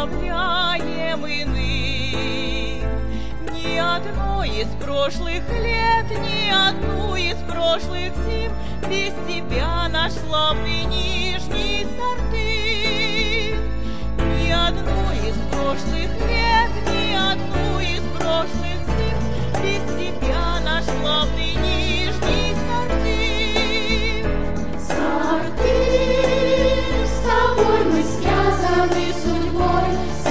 оставляем иным. Ни одно из прошлых лет, ни одну из прошлых зим без тебя наш славный Нижний Сартым. Ни одну из прошлых лет, ни одну из прошлых зим без тебя наш славный Нижний Сартым. Сартым, с тобой мы связаны судьбой.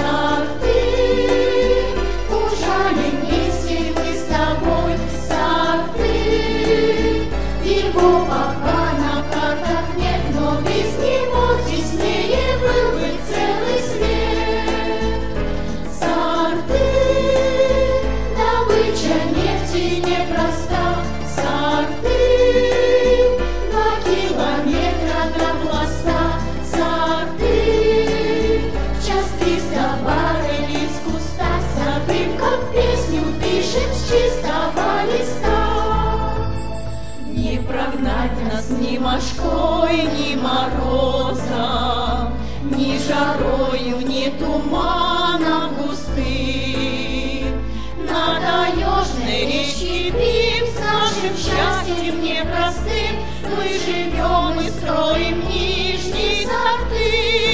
Сартым, ужалим вместе мы с тобой. Сартым, его пока на картах нет, но без него теснее был бы целый свет. Сартым, добыча нефти непроста. Сартым, 2 километра до пласта. Сартым, в час 300 баррелей из куста. Сартым, как песню пишем с чистого листа. Не прогнать нас ни мошкой, ни морозом, ни жарою, ни туманом густым. На таежной речке Бим с нашим счастьем непростым мы живем и строим Нижний Сартым.